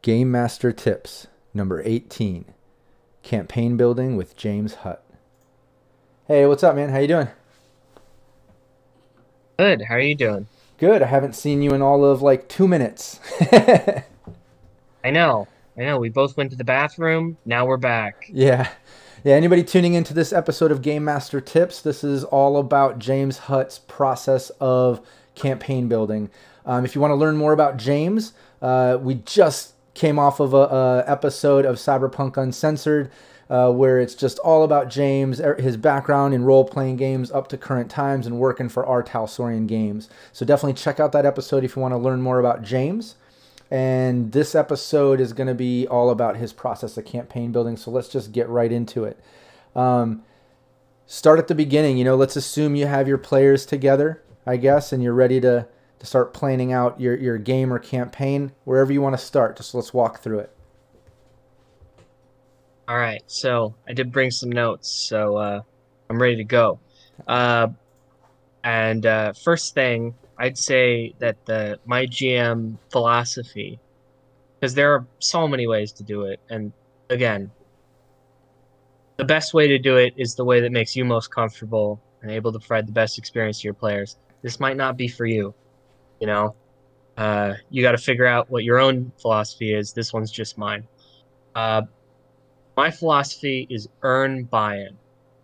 Game Master Tips, number 18. Campaign Building with James Hutt. Hey, what's up, man? How you doing? Good. How are you doing? Good. I haven't seen you in all of like 2 minutes. I know. I know. We both went to the bathroom. Now we're back. Yeah. Yeah, anybody tuning into this episode of Game Master Tips, this is all about James Hutt's process of campaign building. If you want to learn more about James, we just came off of a episode of Cyberpunk Uncensored, where it's just all about James, his background in role-playing games up to current times and working for R. Talsorian Games. So definitely check out that episode if you want to learn more about James. And this episode is going to be all about his process of campaign building. So let's just get right into it. Start at the beginning. Let's assume you have your players together, I guess, and you're ready to start planning out your game or campaign. Wherever you want to start, just let's walk through it. All right. So I did bring some notes, so I'm ready to go. Uh, and first thing, I'd say that the my GM philosophy, because there are so many ways to do it, and again, the best way to do it is the way that makes you most comfortable and able to provide the best experience to your players. This might not be for you, you know. You got to figure out what your own philosophy is. This one's just mine. Uh, my philosophy is earn buy-in.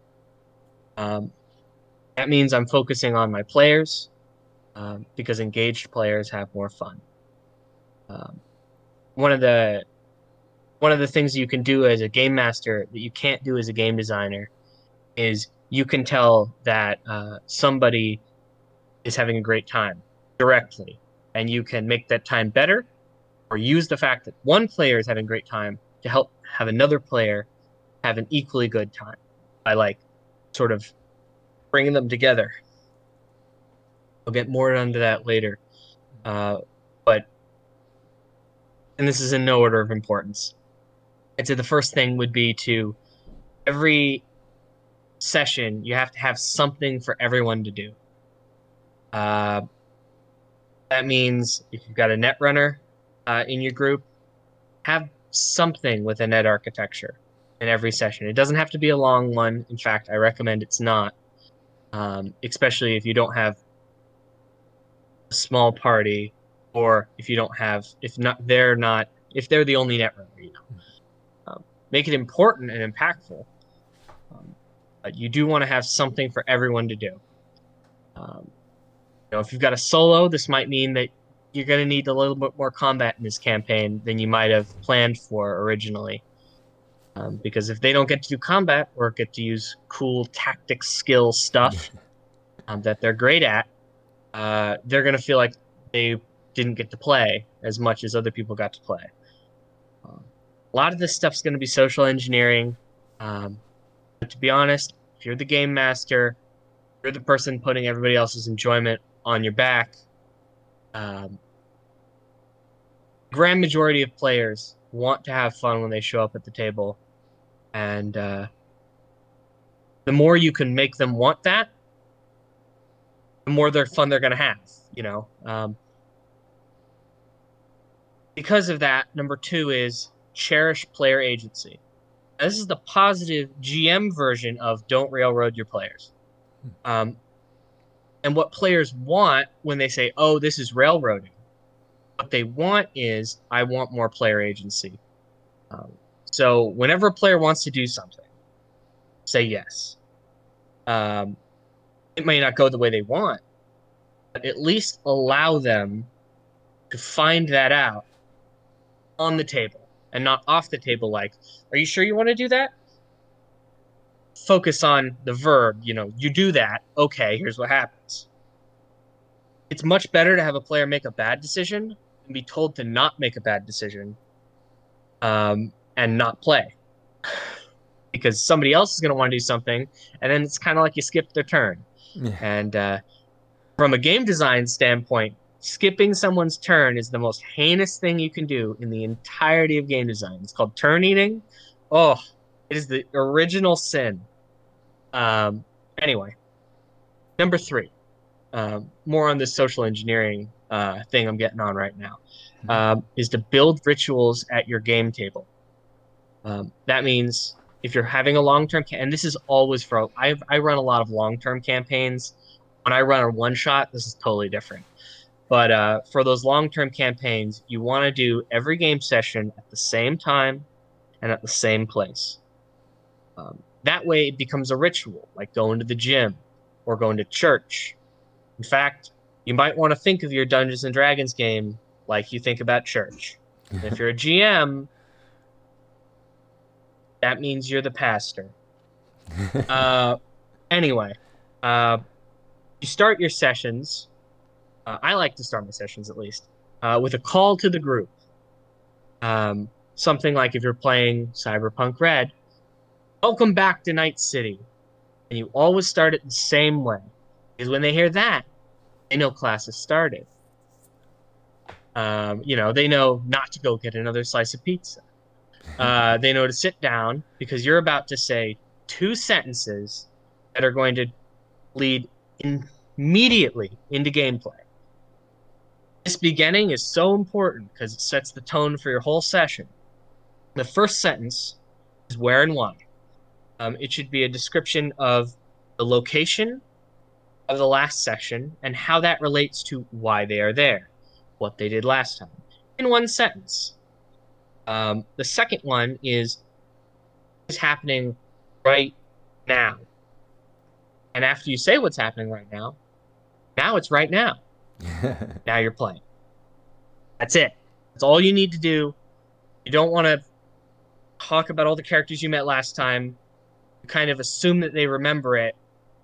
Um, that means I'm focusing on my players because engaged players have more fun. Um, one of the one of the things you can do as a game master that you can't do as a game designer is you can tell that somebody is having a great time directly, and you can make that time better or use the fact that one player is having a great time to help have another player have an equally good time by like sort of bringing them together. We'll get more into that later. But, and this is in no order of importance. I'd say the first thing would be to every session, you have to have something for everyone to do. Uh, that means if you've got a net runner in your group, have something with a net architecture in every session. It doesn't have to be a long one. In fact, I recommend it's not, especially if you don't have a small party or if you don't have, if they're the only net runner. Make it important and impactful. But you do want to have something for everyone to do. Um, if you've got a solo, this might mean that you're going to need a little bit more combat in this campaign than you might have planned for originally. Because if they don't get to do combat or get to use cool tactics, skill stuff that they're great at, they're going to feel like they didn't get to play as much as other people got to play. A lot of this stuff's going to be social engineering. But to be honest, if you're the game master, you're the person putting everybody else's enjoyment on your back. Grand majority of players want to have fun when they show up at the table, and the more you can make them want that, the more their fun they're going to have. Because of that, number two is cherish player agency. Now, this is the positive GM version of don't railroad your players. And what players want when they say, oh, this is railroading, what they want is, I want more player agency. So whenever a player wants to do something, say yes. It may not go the way they want, but at least allow them to find that out on the table and not off the table like, are you sure you want to do that? Focus on the verb, you do that. Okay, here's what happens. It's much better to have a player make a bad decision and be told to not make a bad decision and not play. Because somebody else is going to want to do something, and then it's kind of like you skipped their turn. Yeah. And from a game design standpoint, skipping someone's turn is the most heinous thing you can do in the entirety of game design. It's called turn eating. Oh, it is the original sin. Anyway, number three, more on this social engineering thing I'm getting on right now, is to build rituals at your game table. That means if you're having a long-term, and this is always for, I run a lot of long-term campaigns. When I run a one-shot, this is totally different. But for those long-term campaigns, you want to do every game session at the same time and at the same place. That way, it becomes a ritual, like going to the gym or going to church. In fact, you might want to think of your Dungeons and Dragons game like you think about church. And if you're a GM, that means you're the pastor. Anyway, you start your sessions. I like to start my sessions at least with a call to the group. Something like if you're playing Cyberpunk Red, welcome back to Night City. And you always start it the same way. Because when they hear that, they know class has started. They know not to go get another slice of pizza. They know to sit down because you're about to say 2 sentences that are going to lead immediately into gameplay. This beginning is so important because it sets the tone for your whole session. The first sentence is where and why. It should be a description of the location of the last section and how that relates to why they are there, what they did last time, in 1 sentence. The second one is happening right now. And after you say what's happening right now it's right now. Now you're playing. That's it. That's all you need to do. You don't want to talk about all the characters you met last time. You kind of assume that they remember it,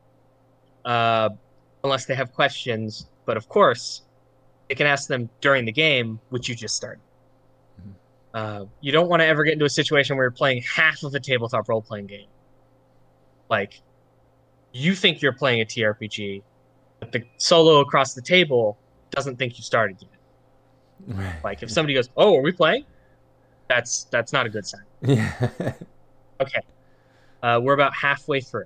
unless they have questions. But of course, you can ask them during the game, which you just started. You don't want to ever get into a situation where you're playing half of a tabletop role-playing game. Like, you think you're playing a TRPG, but the solo across the table doesn't think you started yet. Right. Like, if somebody goes, "Oh, are we playing?" That's not a good sign. Yeah. Okay. We're about halfway through.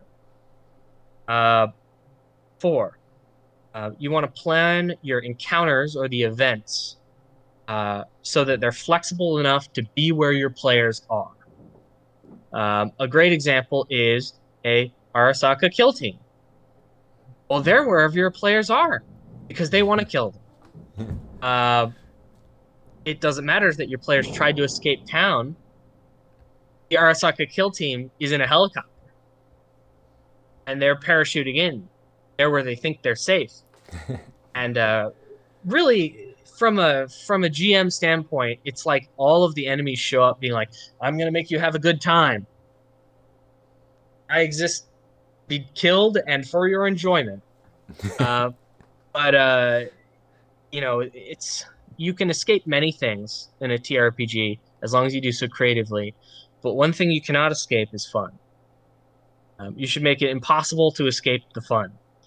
4. You want to plan your encounters or the events so that they're flexible enough to be where your players are. A great example is a Arasaka kill team. Well, they're wherever your players are because they want to kill them. It doesn't matter that your players tried to escape town. The Arasaka kill team is in a helicopter and they're parachuting in. They're where they think they're safe. And really, from a GM standpoint, it's like all of the enemies show up being like, "I'm going to make you have a good time. I exist to be killed and for your enjoyment." But you can escape many things in a TRPG as long as you do so creatively. But one thing you cannot escape is fun. You should make it impossible to escape the fun.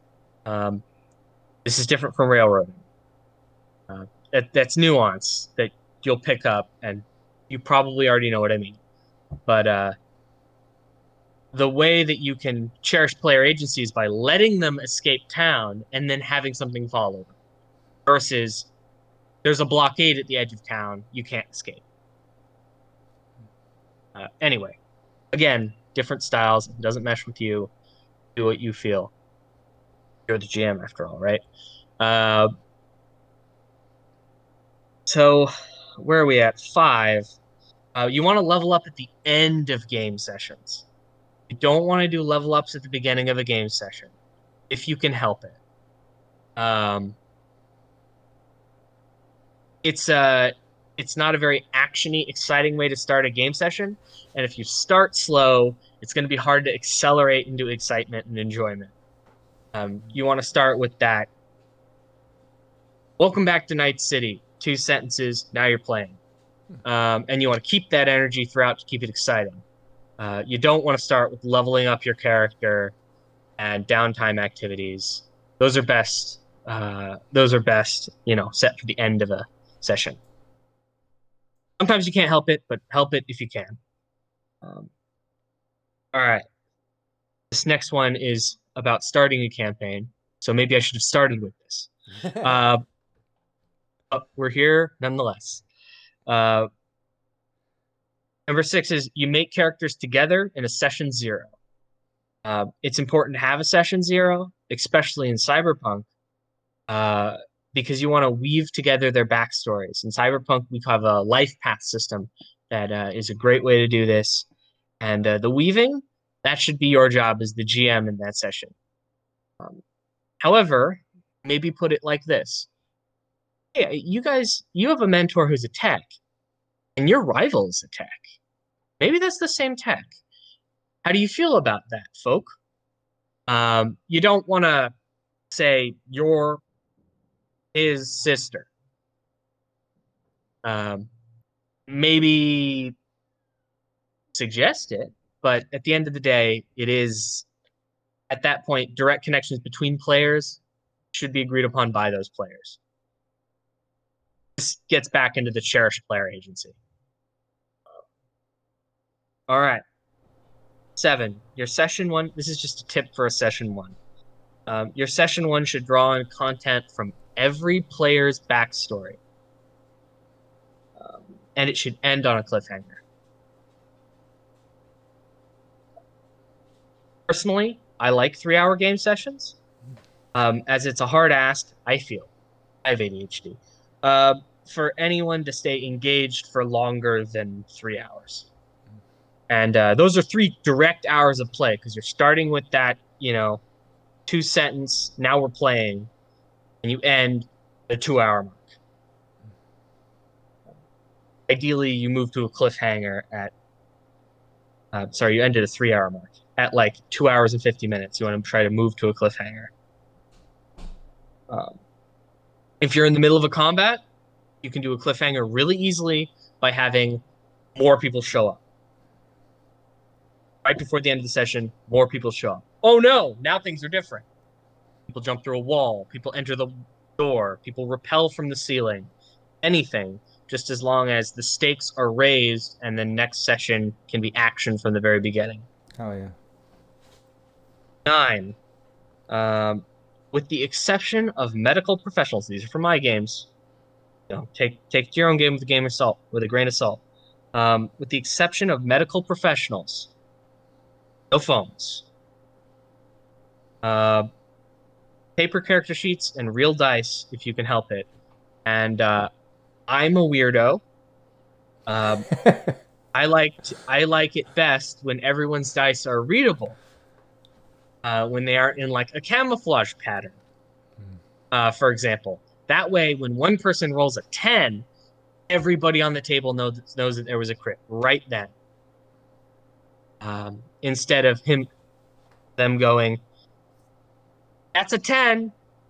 This is different from railroading. That's nuance that you'll pick up, and you probably already know what I mean. But the way that you can cherish player agency is by letting them escape town and then having something follow them. Versus, there's a blockade at the edge of town, you can't escape. Anyway, again, different styles. If it doesn't mesh with you, do what you feel. You're the GM after all, right? So where are we at? 5. You want to level up at the end of game sessions. You don't want to do level ups at the beginning of a game session, if you can help it. It's not a very actiony, exciting way to start a game session. And if you start slow, it's going to be hard to accelerate into excitement and enjoyment. You want to start with that. Welcome back to Night City. 2 sentences, now you're playing. And you want to keep that energy throughout to keep it exciting. You don't want to start with leveling up your character and downtime activities. Those are best, set for the end of a session. Sometimes you can't help it, but help it if you can. All right. This next one is about starting a campaign. So maybe I should have started with this. But we're here nonetheless. Uh, Number 6 is you make characters together in a session 0. It's important to have a session 0, especially in Cyberpunk, uh, because you want to weave together their backstories. In Cyberpunk, we have a life path system that is a great way to do this. And the weaving, that should be your job as the GM in that session. However, maybe put it like this. Hey, you guys, you have a mentor who's a tech, and your rival is a tech. Maybe that's the same tech. How do you feel about that, folk? You don't want to say you're his sister. Um, Maybe suggest it, but at the end of the day, it is at that point direct connections between players should be agreed upon by those players. This gets back into the cherished player agency. All right. 7. Your session 1. This is just a tip for a session 1. Your session 1 should draw in content from every player's backstory. And it should end on a cliffhanger. Personally, I like 3-hour game sessions. As it's a hard ask, I feel. I have ADHD. For anyone to stay engaged for longer than 3 hours. And those are 3 direct hours of play because you're starting with that, 2-sentence, now we're playing, and you end the 2-hour mark. Ideally, you move to a cliffhanger at, you ended a 3-hour mark. At like 2 hours and 50 minutes, you want to try to move to a cliffhanger. If you're in the middle of a combat, you can do a cliffhanger really easily by having more people show up. Right before the end of the session, more people show up. Oh no, now things are different. People jump through a wall, people enter the door, people rappel from the ceiling. Anything, just as long as the stakes are raised and the next session can be action from the very beginning. Oh, yeah. 9. With the exception of medical professionals, these are for my games. Take your own game with a grain of salt. With the exception of medical professionals, no phones. Paper character sheets and real dice if you can help it. And I'm a weirdo. I like it best when everyone's dice are readable. When they aren't in like a camouflage pattern. For example. That way, when one person rolls a 10, everybody on the table knows that there was a crit right then. Instead of them going, that's a 10.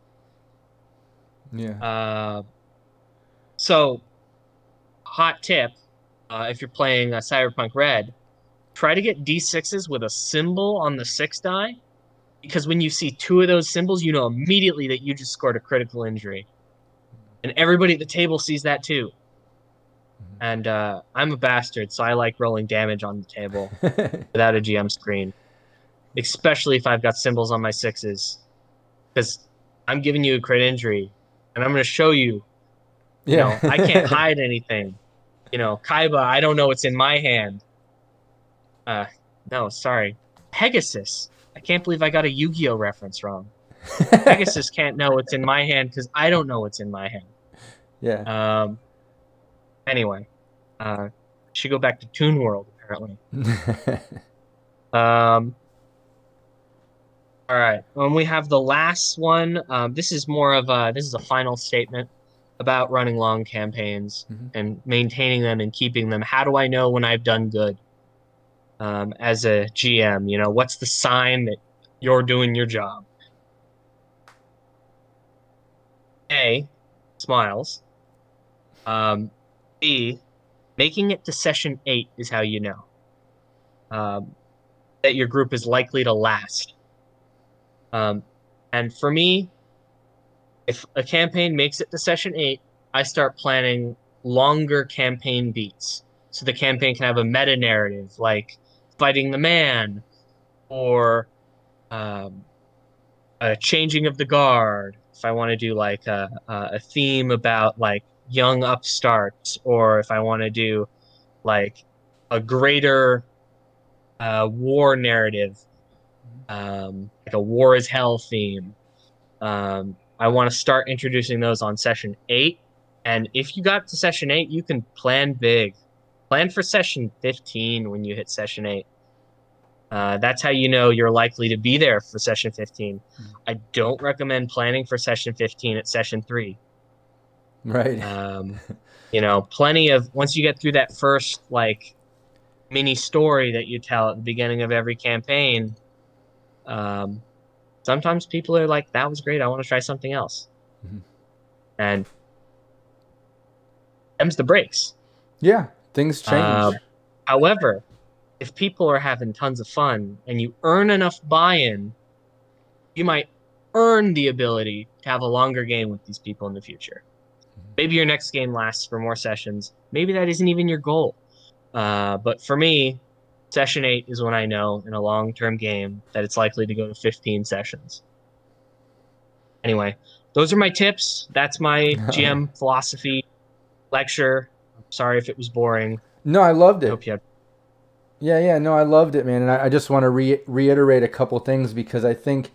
Yeah. So, hot tip, if you're playing Cyberpunk Red, try to get D6s with a symbol on the 6 die, because when you see 2 of those symbols, you know immediately that you just scored a critical injury. And everybody at the table sees that too. And I'm a bastard, so I like rolling damage on the table without a GM screen. Especially if I've got symbols on my 6s. Because I'm giving you a crit injury, and I'm going to show you, I can't hide anything. Kaiba, I don't know what's in my hand. No, sorry. Pegasus. I can't believe I got a Yu-Gi-Oh reference wrong. Pegasus can't know what's in my hand because I don't know what's in my hand. Yeah. Anyway, should go back to Toon World apparently. All right. When we have the last one, this is a final statement about running long campaigns and maintaining them and keeping them. How do I know when I've done good? As a GM, what's the sign that you're doing your job? A, smiles. B, making it to session 8 is how you know that your group is likely to last. And for me, if a campaign makes it to session 8, I start planning longer campaign beats. So the campaign can have a meta narrative like fighting the man or a changing of the guard, if I want to do like a theme about like young upstarts, or if I want to do like a greater war narrative, like a war is hell theme. I want to start introducing those on session 8. And if you got to session 8, you can plan big. Plan for session 15 when you hit session 8. That's how you know you're likely to be there for session 15. I don't recommend planning for session 15 at session 3. Right. Plenty of, once you get through that first like mini story that you tell at the beginning of every campaign, sometimes people are like, that was great, I want to try something else. And them's the breaks. Yeah, things change. However, if people are having tons of fun and you earn enough buy-in, you might earn the ability to have a longer game with these people in the future. Maybe your next game lasts for more sessions. Maybe that isn't even your goal. But for me, session 8 is when I know in a long-term game that it's likely to go to 15 sessions. Anyway, those are my tips. That's my GM philosophy lecture. I'm sorry if it was boring. No, I loved it. I hope you had... Yeah, no, I loved it, man. And I just want to reiterate a couple things, because I think,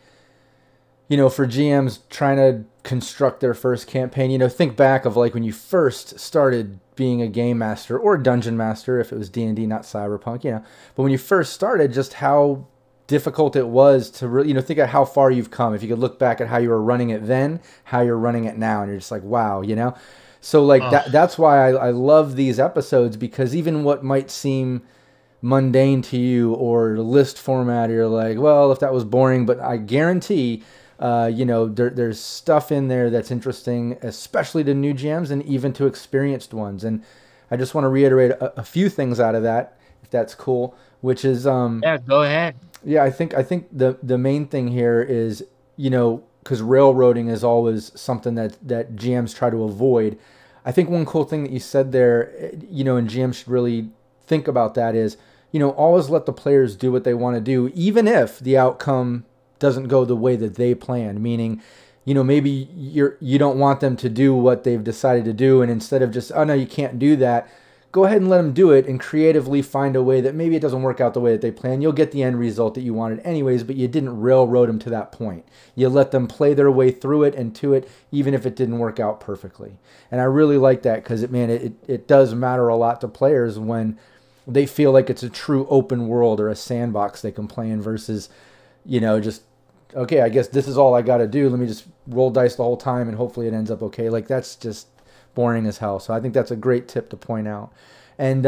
for GMs trying to construct their first campaign, think back of like when you first started being a game master or dungeon master, if it was D&D, not Cyberpunk, but when you first started, just how difficult it was to really, think of how far you've come. If you could look back at how you were running it then, how you're running it now, and you're just like, wow, So like that's why I love these episodes, because even what might seem mundane to you or list format, you're like, well, if that was boring, but I guarantee, there's stuff in there that's interesting, especially to new GMs and even to experienced ones. And I just want to reiterate a few things out of that, if that's cool, which is, yeah, go ahead. Yeah, I think the main thing here is, because railroading is always something that GMs try to avoid. I think one cool thing that you said there, and GMs should really think about that is, always let the players do what they want to do, even if the outcome doesn't go the way that they planned. Meaning, maybe you don't want them to do what they've decided to do, and instead of just, oh no, you can't do that, go ahead and let them do it and creatively find a way that maybe it doesn't work out the way that they planned. You'll get the end result that you wanted anyways, but you didn't railroad them to that point. You let them play their way through it and to it, even if it didn't work out perfectly. And I really like that, because it does matter a lot to players when they feel like it's a true open world or a sandbox they can play in, versus, just, okay, I guess this is all I got to do. Let me just roll dice the whole time and hopefully it ends up okay. Like, that's just boring as hell. So I think that's a great tip to point out. And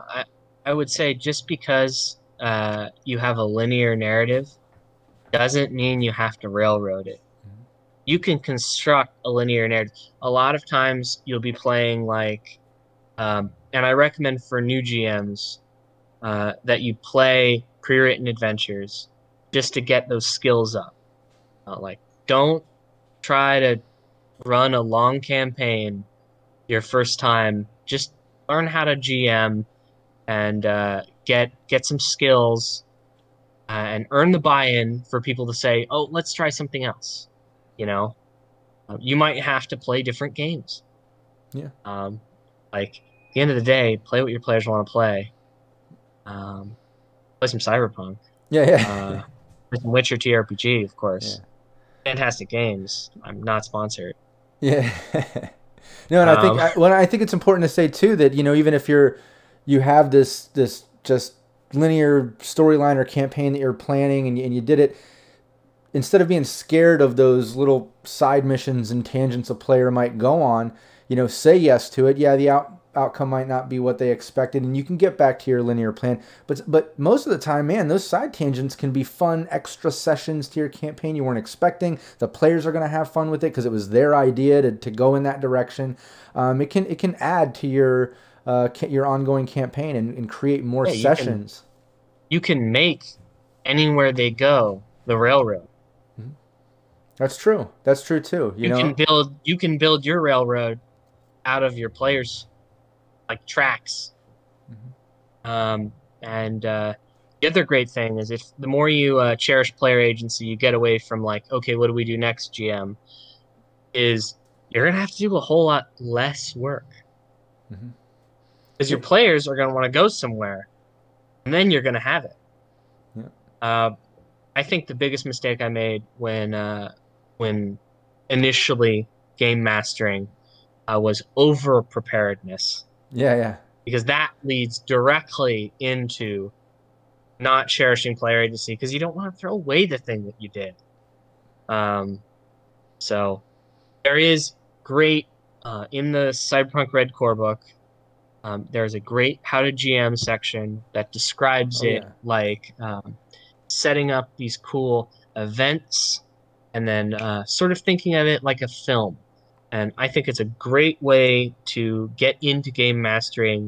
I would say, just because you have a linear narrative doesn't mean you have to railroad it. You can construct a linear narrative. A lot of times you'll be playing like, and I recommend for new GMs that you play pre-written adventures just to get those skills up. Like, don't try to run a long campaign your first time. Just learn how to GM and get some skills and earn the buy-in for people to say, oh, let's try something else. You might have to play different games. Yeah. Like, at the end of the day, play what your players want to play. Play some Cyberpunk. Yeah. Play some Witcher TRPG, of course. Yeah. Fantastic games. I'm not sponsored. Yeah. No, and I think it's important to say too that, even if you have this just linear storyline or campaign that you're planning and you did it, instead of being scared of those little side missions and tangents a player might go on, say yes to it. Yeah, the outcome might not be what they expected, and you can get back to your linear plan. But most of the time, man, those side tangents can be fun extra sessions to your campaign you weren't expecting. The players are going to have fun with it because it was their idea to go in that direction. It can add to your ongoing campaign and create more sessions. You can make Anywhere They Go the railroad. That's true. That's true too. You can build your railroad out of your players, like tracks. And the other great thing is, if the more you cherish player agency, you get away from like, okay, what do we do next, GM? is you're gonna have to do a whole lot less work Hmm. because Yeah. your players are gonna want to go somewhere, and then you're gonna have it. Yeah. Uh, I think the biggest mistake I made when initially game mastering was over preparedness Yeah. Yeah. because that leads directly into not cherishing player agency because you don't want to throw away the thing that you did. Um, so there is great in the Cyberpunk Red Core book. There's a great how to GM section that describes Oh it yeah. like setting up these cool events and then sort of thinking of it like a film. And I think it's a great way to get into game mastering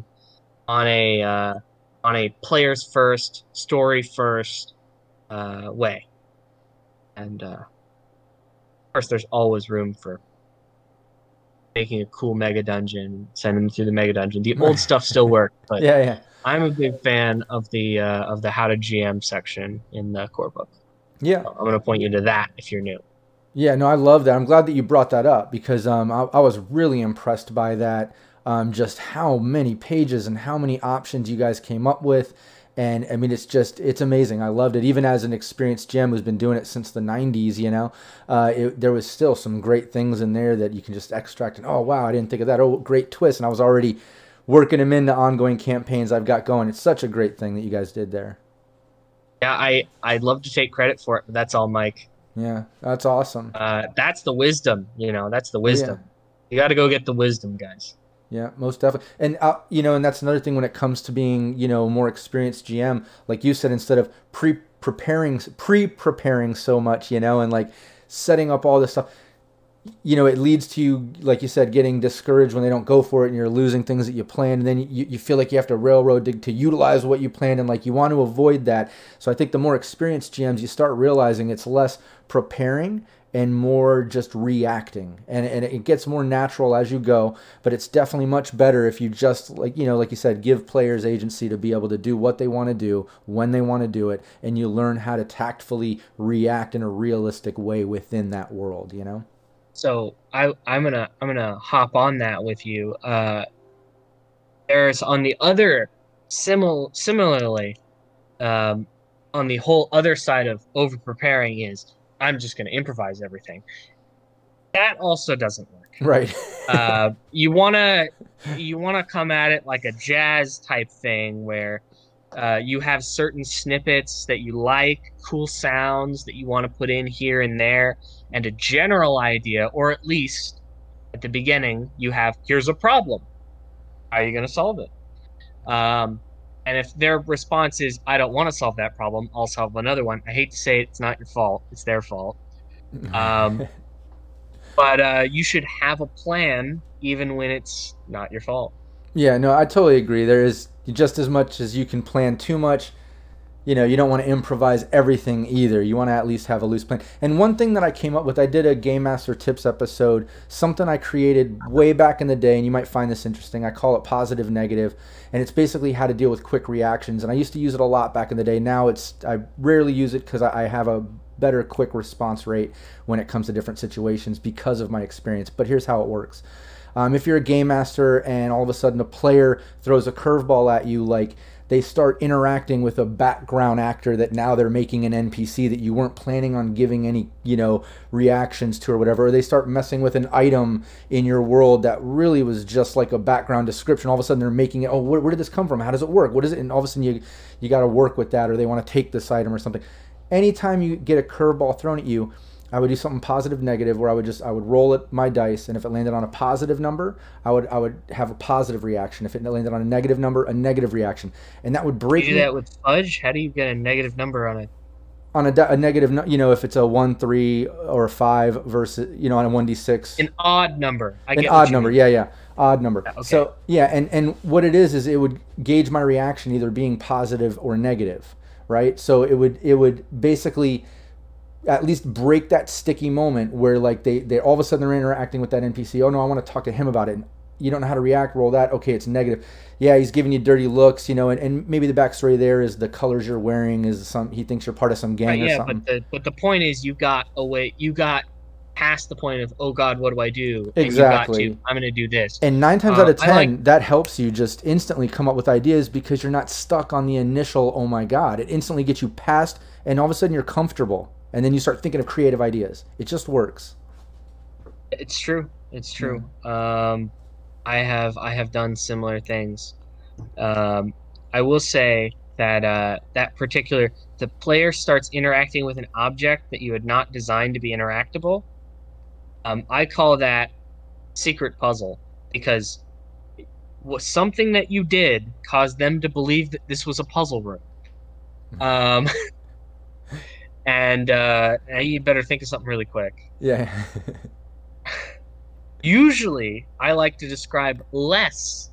on a players first, story first way. And of course, there's always room for making a cool mega dungeon, sending them through the mega dungeon. The old stuff still works, but Yeah. Yeah. I'm a big fan of the how to GM section in the core book. Yeah. I'm going to point you to that if you're new. Yeah, no, I love that. I'm glad that you brought that up because I was really impressed by that. Just how many pages and how many options you guys came up with. And I mean, it's amazing. I loved it. Even as an experienced GM who's been doing it since the 90s, there was still some great things in there that you can just extract. And oh, wow, I didn't think of that. Oh, great twist. And I was already working them into ongoing campaigns I've got going. It's such a great thing that you guys did there. Yeah, I'd love to take credit for it, but that's all Mike. Yeah, that's awesome. That's the wisdom, that's the Oh, yeah. wisdom. You got to go get the wisdom, guys. Yeah, most definitely. And and that's another thing when it comes to being, more experienced GM, like you said, instead of pre-preparing so much, and like setting up all this stuff, it leads to you, like you said, getting discouraged when they don't go for it and you're losing things that you planned. And then you feel like you have to railroad to utilize what you planned. And like you want to avoid that. So I think the more experienced GMs, you start realizing it's less preparing and more just reacting. And it gets more natural as you go. But it's definitely much better if you just, like you said, give players agency to be able to do what they want to do when they want to do it. And you learn how to tactfully react in a realistic way within that world. So I'm gonna hop on that with you. There's on the other similarly, um, on the whole other side of over preparing is I'm just gonna improvise everything. That also doesn't work. Right. You wanna come at it like a jazz type thing where you have certain snippets that you like, cool sounds that you want to put in here and there, and a general idea, or at least at the beginning, you have here's a problem. How are you going to solve it? Um, and if their response is, I don't want to solve that problem, I'll solve another one. I hate to say it, it's not your fault, it's their fault. Um, but you should have a plan even when it's not your fault. Yeah, no, I totally agree. There is just as much as you can plan too much, you don't want to improvise everything either. You want to at least have a loose plan. And one thing that I came up with, I did a Game Master Tips episode, something I created way back in the day, and you might find this interesting. I call it positive negative, and it's basically how to deal with quick reactions. And I used to use it a lot back in the day. Now I rarely use it because I have a better quick response rate when it comes to different situations because of my experience. But here's how it works. If you're a game master and all of a sudden a player throws a curveball at you, like they start interacting with a background actor that now they're making an NPC that you weren't planning on giving any, reactions to or whatever, or they start messing with an item in your world that really was just like a background description. All of a sudden they're making it, where did this come from? How does it work? What is it? And all of a sudden you got to work with that, or they want to take this item or something. Anytime you get a curveball thrown at you, I would do something positive negative where I would roll it my dice, and if it landed on a positive number, I would have a positive reaction. If it landed on a negative number, a negative reaction, and that would break. You do that with fudge? How do you get a negative number on it? On a negative, if it's a 1, 3, or a 5 versus, on a 1d6. An odd number. An odd number, yeah, odd number. Yeah, okay. So yeah, and what it is it would gauge my reaction either being positive or negative, right? So it would basically at least break that sticky moment where like they all of a sudden they're interacting with that NPC. Oh no, I want to talk to him about it. And you don't know how to react. Roll that. Okay, it's negative. Yeah, he's giving you dirty looks, and maybe the backstory there is the colors you're wearing is he thinks you're part of some gang or something. But the point is you got past the point of, oh God, what do I do? And you got to, Exactly. I'm going to do this. And 9 times out of I like, 10, that helps you just instantly come up with ideas because you're not stuck on the initial, oh my God. It instantly gets you past, and all of a sudden you're comfortable. And then you start thinking of creative ideas. It just works. it's true. It's Yeah. true. I have done similar things. Um, I will say that that particular the player starts interacting with an object that you had not designed to be interactable. I call that secret puzzle because was something that you did caused them to believe that this was a puzzle room. Um, and you better think of something really quick. Yeah. Usually, I like to describe less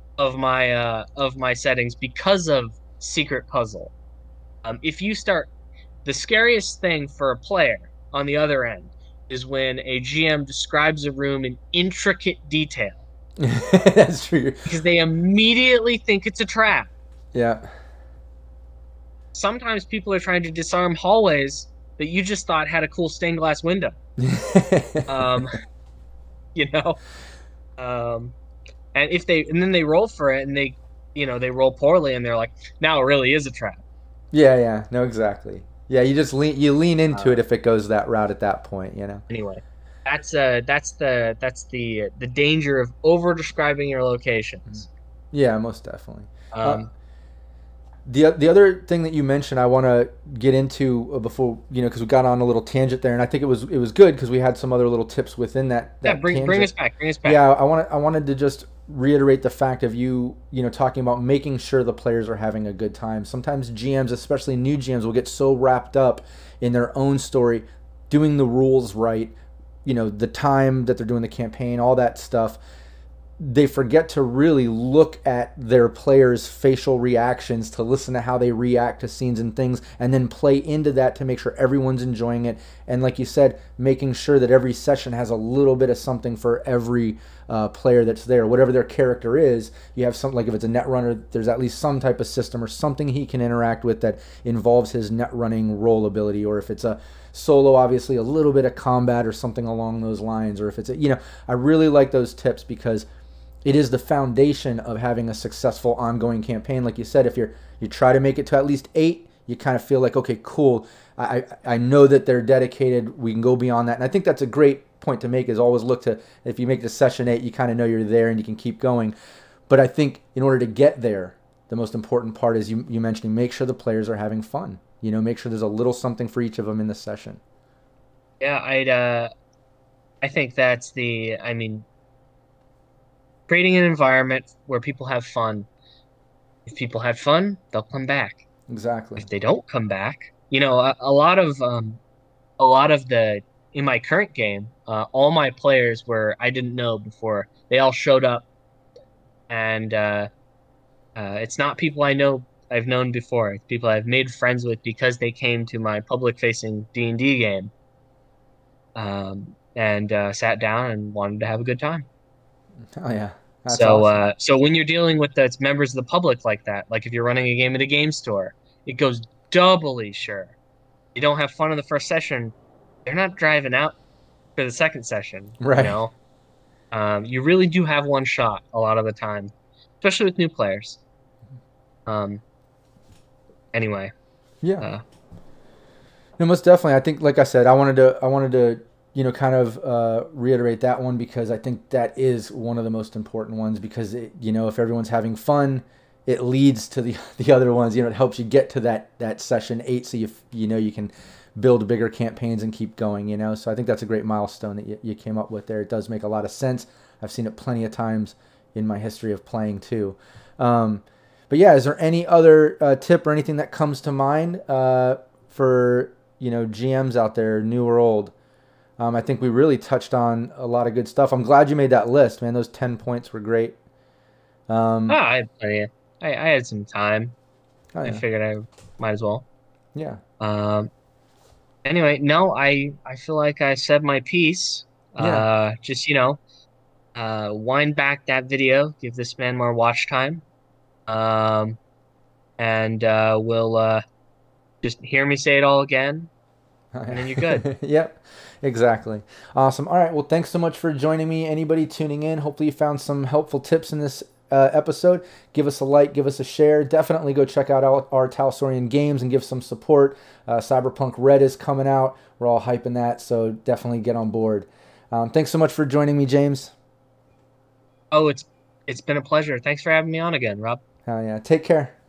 of my settings because of secret puzzle. If you start, the scariest thing for a player on the other end is when a GM describes a room in intricate detail That's true. because they immediately think it's a trap. Yeah. Sometimes people are trying to disarm hallways that you just thought had a cool stained glass window. Um, you know, um, and then they roll for it and they roll poorly and they're like, now it really is a trap. Yeah, yeah. No, exactly. Yeah, you lean into Uh, it if it goes that route at that point, you know. anyway, that's the danger of over describing your locations. Yeah, most definitely. Uh, Um, the other thing that you mentioned, I want to get into before because we got on a little tangent there, and I think it was good because we had some other little tips within that yeah, that bring tangent. us back, bring us back. Yeah, I wanted to just reiterate the fact of you talking about making sure the players are having a good time. Sometimes GMs, especially new GMs, will get so wrapped up in their own story, doing the rules right, the time that they're doing the campaign, all that stuff, they forget to really look at their players' facial reactions, to listen to how they react to scenes and things, and then play into that to make sure everyone's enjoying it. And like you said, making sure that every session has a little bit of something for every player that's there. Whatever their character is, you have something like if it's a net runner, there's at least some type of system or something he can interact with that involves his net running role ability. Or if it's a solo, obviously a little bit of combat or something along those lines. Or if it's I really like those tips because it is the foundation of having a successful ongoing campaign. Like you said, if you try to make it to at least 8, you kind of feel like, okay, cool. I know that they're dedicated. We can go beyond that. And I think that's a great point to make, is always look to, if you make the session 8, you kind of know you're there and you can keep going. But I think in order to get there, the most important part is you mentioning, make sure the players are having fun. Make sure there's a little something for each of them in the session. Yeah, I think I mean, creating an environment where people have fun. If people have fun, they'll come back. Exactly. If they don't come back, a lot of the in my current game, all my players were I didn't know before. They all showed up, and it's not people I've known before. It's people I've made friends with because they came to my public-facing D&D game, and sat down and wanted to have a good time. Oh yeah, that's So, awesome. so when you're dealing with the members of the public like that, like if you're running a game at a game store, it goes doubly sure. You don't have fun in the first session, they're not driving out for the second session, you Right. know? You really do have one shot a lot of the time, especially with new players. Um, anyway, Yeah. uh, No, most definitely. I think, like I said, I wanted to, kind of reiterate that one because I think that is one of the most important ones because if everyone's having fun, it leads to the the other ones. It helps you get to that session 8, so you can build bigger campaigns and keep going. So I think that's a great milestone that you came up with there. It does make a lot of sense. I've seen it plenty of times in my history of playing too. But yeah, is there any other tip or anything that comes to mind for GMs out there, new or old? I think we really touched on a lot of good stuff. I'm glad you made that list, man. Those 10 points were great. I had plenty I had some time. Oh I yeah, figured I might as well. yeah, Um, anyway, no, I feel like I said my piece. yeah. Just wind back that video, give this man more watch time, and we'll just hear me say it all again. and then you're good. Yep, exactly. Awesome. All right. Well, thanks so much for joining me. Anybody tuning in, hopefully you found some helpful tips in this episode. Give us a like, give us a share. Definitely go check out our Talsorian games and give some support. Cyberpunk Red is coming out. We're all hyping that, so definitely get on board. Thanks so much for joining me, James. Oh, it's been a pleasure. Thanks for having me on again, Rob. Yeah. Take care.